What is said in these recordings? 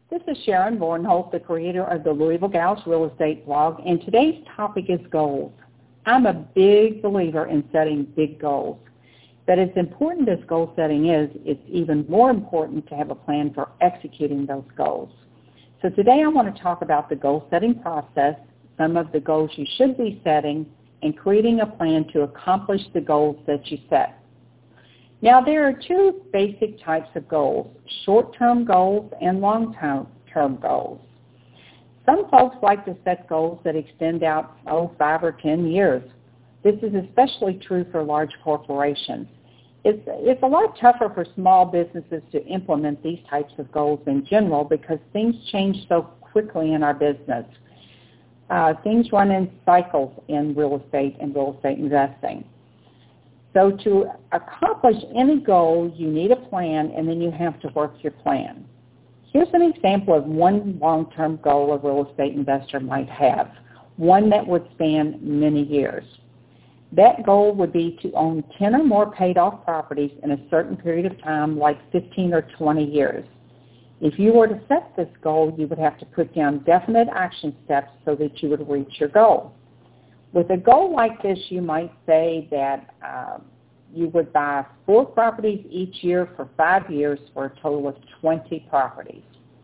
This is Sharon Vornholt, the creator of the Louisville Gals Real Estate blog, and today's topic is goals. I'm a big believer in setting big goals. But as important as goal setting is, it's even more important to have a plan for executing those goals. So today I want to talk about the goal setting process, some of the goals you should be setting, and creating a plan to accomplish the goals that you set. Now, there are two basic types of goals, short-term goals and long-term goals. Some folks like to set goals that extend out, 5 or 10 years. This is especially true for large corporations. It's a lot tougher for small businesses to implement these types of goals in general because things change so quickly in our business. Things run in cycles in real estate and real estate investing. So to accomplish any goal, you need a plan, and then you have to work your plan. Here's an example of one long-term goal a real estate investor might have, one that would span many years. That goal would be to own 10 or more paid-off properties in a certain period of time, like 15 or 20 years. If you were to set this goal, you would have to put down definite action steps so that you would reach your goal. With a goal like this, you might say that you would buy 4 properties each year for 5 years for a total of 20 properties.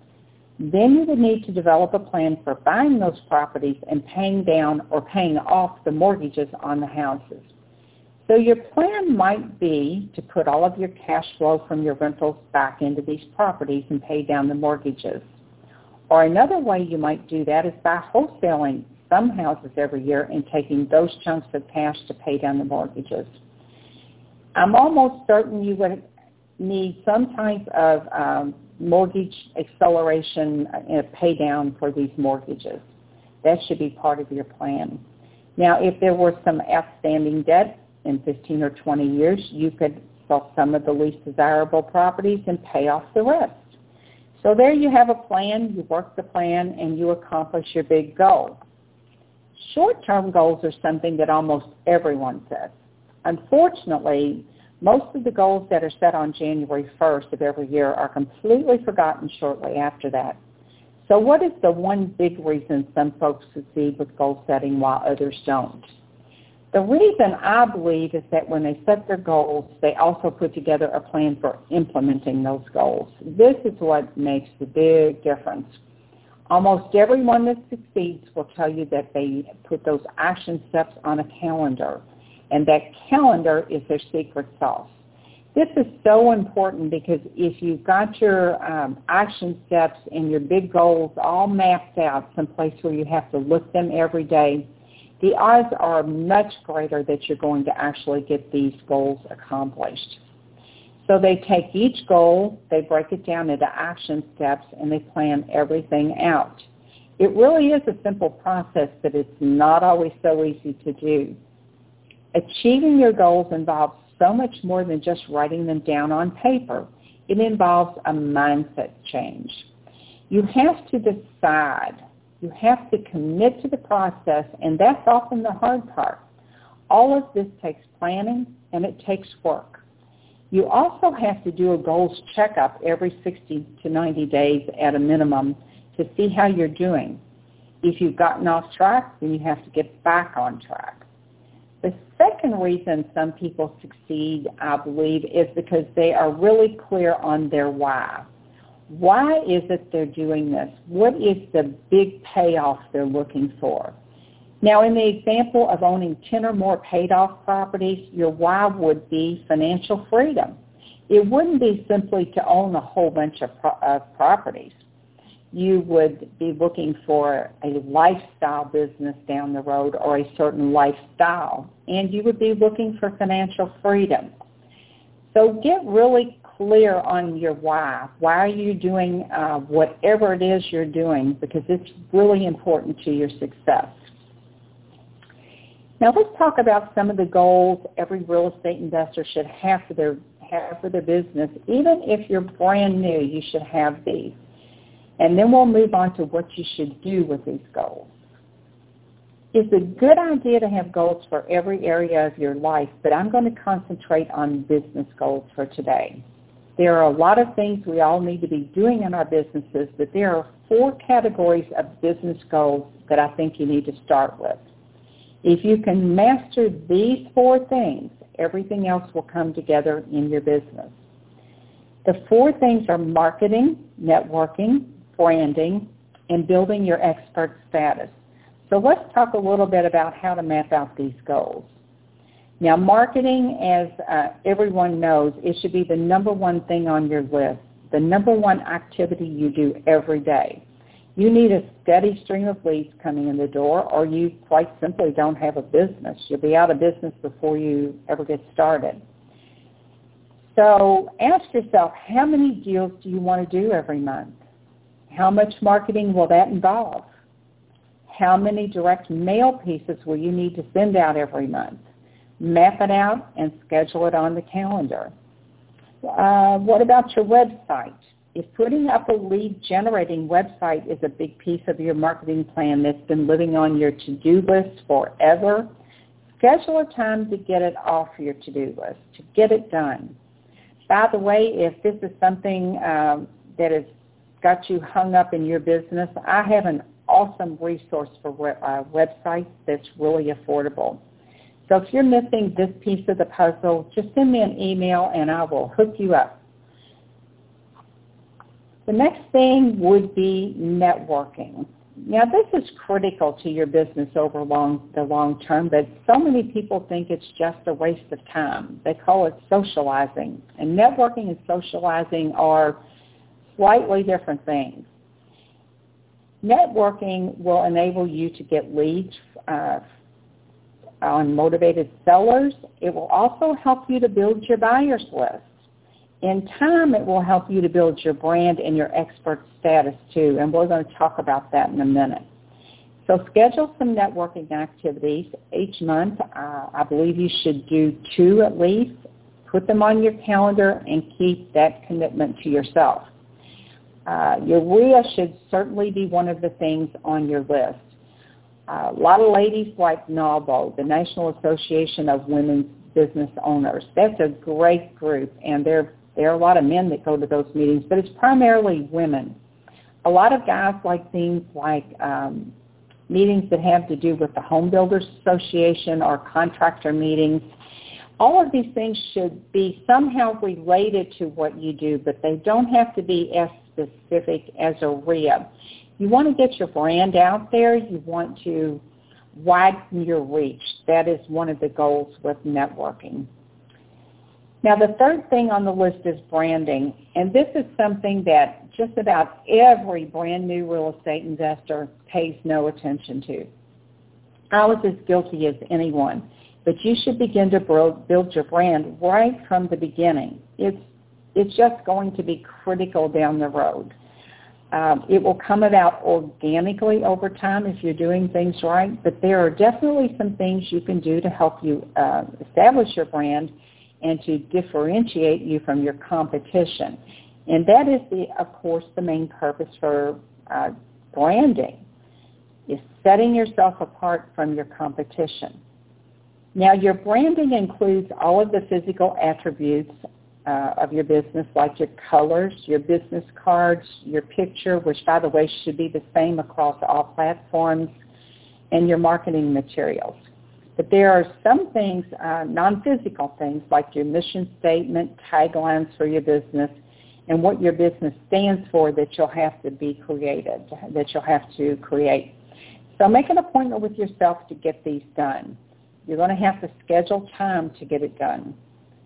Then you would need to develop a plan for buying those properties and paying down or paying off the mortgages on the houses. So your plan might be to put all of your cash flow from your rentals back into these properties and pay down the mortgages. Or another way you might do that is by wholesaling some houses every year and taking those chunks of cash to pay down the mortgages. I'm almost certain you would need some type of mortgage acceleration pay down for these mortgages. That should be part of your plan. Now, if there were some outstanding debt in 15 or 20 years, you could sell some of the least desirable properties and pay off the rest. So there you have a plan, you work the plan, and you accomplish your big goal. Short-term goals are something that almost everyone sets. Unfortunately, most of the goals that are set on January 1st of every year are completely forgotten shortly after that. So what is the one big reason some folks succeed with goal setting while others don't? The reason I believe is that when they set their goals, they also put together a plan for implementing those goals. This is what makes the big difference. Almost everyone that succeeds will tell you that they put those action steps on a calendar, and that calendar is their secret sauce. This is so important because if you've got your action steps and your big goals all mapped out someplace where you have to look them every day, the odds are much greater that you're going to actually get these goals accomplished. So they take each goal, they break it down into action steps, and they plan everything out. It really is a simple process, but it's not always so easy to do. Achieving your goals involves so much more than just writing them down on paper. It involves a mindset change. You have to decide. You have to commit to the process, and that's often the hard part. All of this takes planning, and it takes work. You also have to do a goals checkup every 60 to 90 days at a minimum to see how you're doing. If you've gotten off track, then you have to get back on track. The second reason some people succeed, I believe, is because they are really clear on their why. Why is it they're doing this? What is the big payoff they're looking for? Now, in the example of owning 10 or more paid-off properties, your why would be financial freedom. It wouldn't be simply to own a whole bunch of properties. You would be looking for a lifestyle business down the road or a certain lifestyle, and you would be looking for financial freedom. So get really clear on your why. Why are you doing whatever it is you're doing? Because it's really important to your success. Now let's talk about some of the goals every real estate investor should have for their business. Even if you're brand new, you should have these. And then we'll move on to what you should do with these goals. It's a good idea to have goals for every area of your life, but I'm going to concentrate on business goals for today. There are a lot of things we all need to be doing in our businesses, but there are 4 categories of business goals that I think you need to start with. If you can master these 4 things, everything else will come together in your business. The 4 things are marketing, networking, branding, and building your expert status. So let's talk a little bit about how to map out these goals. Now, marketing, as everyone knows, it should be the number 1 thing on your list, the number 1 activity you do every day. You need a steady stream of leads coming in the door, or you quite simply don't have a business. You'll be out of business before you ever get started. So ask yourself, how many deals do you want to do every month? How much marketing will that involve? How many direct mail pieces will you need to send out every month? Map it out and schedule it on the calendar. What about your website? If putting up a lead-generating website is a big piece of your marketing plan that's been living on your to-do list forever, schedule a time to get it off your to-do list, to get it done. By the way, if this is something that has got you hung up in your business, I have an awesome resource for websites that's really affordable. So if you're missing this piece of the puzzle, just send me an email and I will hook you up. The next thing would be networking. Now, this is critical to your business over the long term, but so many people think it's just a waste of time. They call it socializing. And networking and socializing are slightly different things. Networking will enable you to get leads on motivated sellers. It will also help you to build your buyers list. In time, it will help you to build your brand and your expert status too, and we're going to talk about that in a minute. So schedule some networking activities each month. I believe you should do 2 at least. Put them on your calendar and keep that commitment to yourself. Your RIA should certainly be one of the things on your list. A lot of ladies like NAWBO, the National Association of Women's Business Owners. That's a great group, and there are a lot of men that go to those meetings, but it's primarily women. A lot of guys like things like meetings that have to do with the Home Builders Association or contractor meetings. All of these things should be somehow related to what you do, but they don't have to be as specific as a RIA. You want to get your brand out there. You want to widen your reach. That is one of the goals with networking. Now, the third thing on the list is branding, and this is something that just about every brand new real estate investor pays no attention to. I was as guilty as anyone, but you should begin to build your brand right from the beginning. It's just going to be critical down the road. It will come about organically over time if you're doing things right, but there are definitely some things you can do to help you establish your brand and to differentiate you from your competition. And that is, of course, the main purpose for branding, is setting yourself apart from your competition. Now, your branding includes all of the physical attributes of your business, like your colors, your business cards, your picture, which, by the way, should be the same across all platforms, and your marketing materials. But there are some things, non-physical things, like your mission statement, taglines for your business, and what your business stands for that you'll have to be created, that you'll have to create. So make an appointment with yourself to get these done. You're going to have to schedule time to get it done.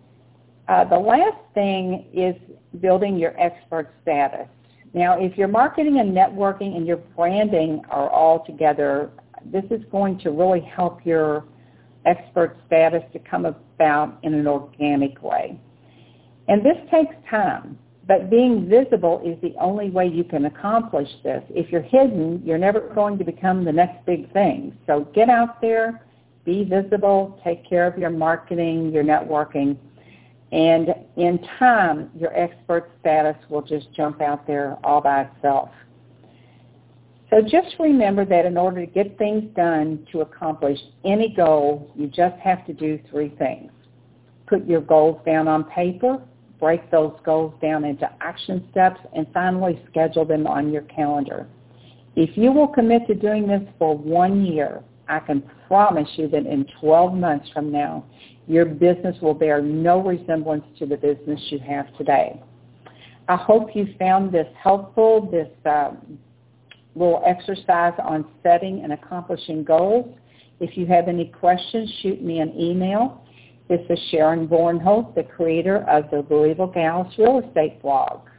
The last thing is building your expert status. Now, if your marketing and networking and your branding are all together, this is going to really help your expert status to come about in an organic way. And this takes time, but being visible is the only way you can accomplish this. If you're hidden, you're never going to become the next big thing. So get out there, be visible, take care of your marketing, your networking, and in time, your expert status will just jump out there all by itself. So just remember that in order to get things done to accomplish any goal, you just have to do 3 things. Put your goals down on paper, break those goals down into action steps, and finally schedule them on your calendar. If you will commit to doing this for 1 year, I can promise you that in 12 months from now, your business will bear no resemblance to the business you have today. I hope you found this helpful, this little exercise on setting and accomplishing goals. If you have any questions, shoot me an email. This is Sharon Vornholt, the creator of the Louisville Gals Real Estate blog.